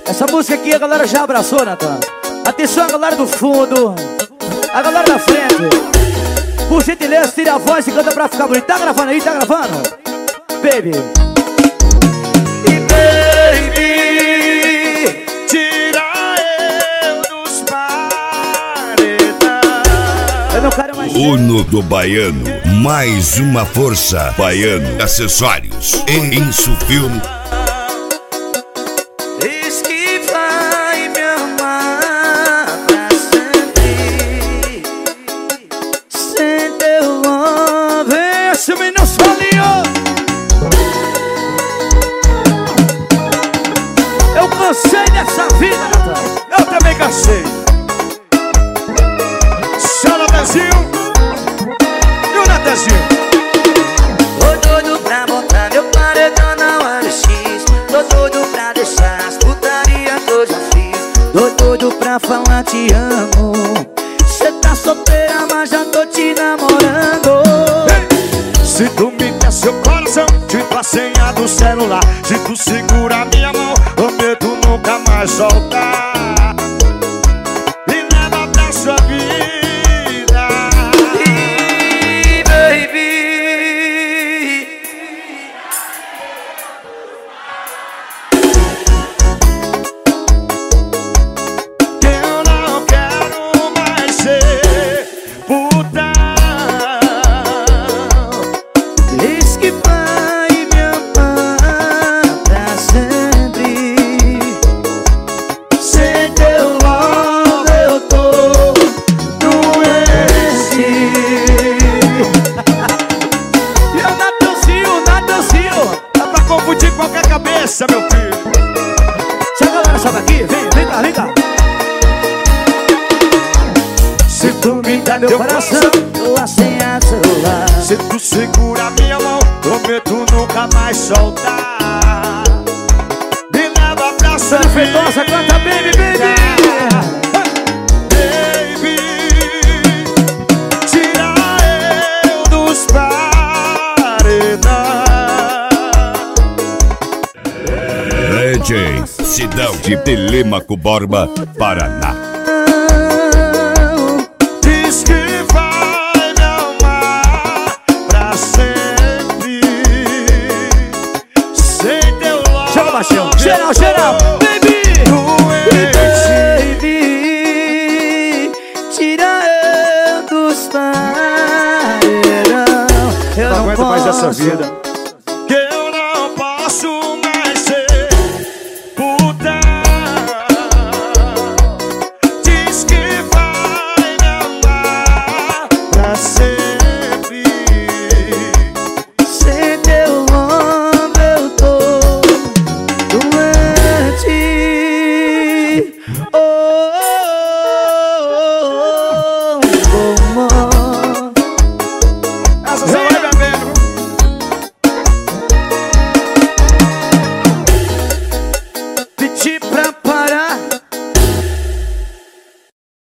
Essa música aqui a galera já abraçou, Natan. Atenção a galera do fundo, a galera da frente. Por gentileza, tira a voz e canta pra ficar bonito. Tá gravando aí? Tá gravando? Baby. E baby, tira eu dos paredão. Eu não quero mais. Uno do Baiano, mais uma força. Baiano Acessórios e Insufilme. Diz que vai me amar pra sempre. Sem teu love, esse menino solinho. Eu cansei dessa vida, Natan. Eu também cansei. Seu Natanzinho e o Natanzinho. Tô doido pra botar meu paredão na OLX. Tô doido pra deixar as putaria que eu já fiz. Tô doido pra falar te amo. Cê tá solteira, mas já tô te namorando. Se tu me der seu coração, te dou a senha do celular. Se tu segura minha mão, prometo nunca mais soltar. Me leva pra sua vida. E baby, que eu não quero mais ser putão. Diz que vai me amar pra sempre. Sem teu love eu tô doente. E o Natanzinho, Dá pra confundir qualquer cabeça, meu filho. se a galera sobe aqui, vem cá, vem cá. Se tu me der Meu teu coração, coração, tô a senha do celular. se tu segura minha mão, prometo nunca mais soltar. Me leva pra sua Sandra Feitosa, canta baby, baby. Baby, tira eu dos paredão. DJ Sidão de Telêmaco Borba, Paraná. Diz que vai me amar pra sempre. Sem teu love. Chama baixão, geral, baby. Doente. Baby, tira eu dos paredão. Eu Não não aguento mais essa posso. vida. Que eu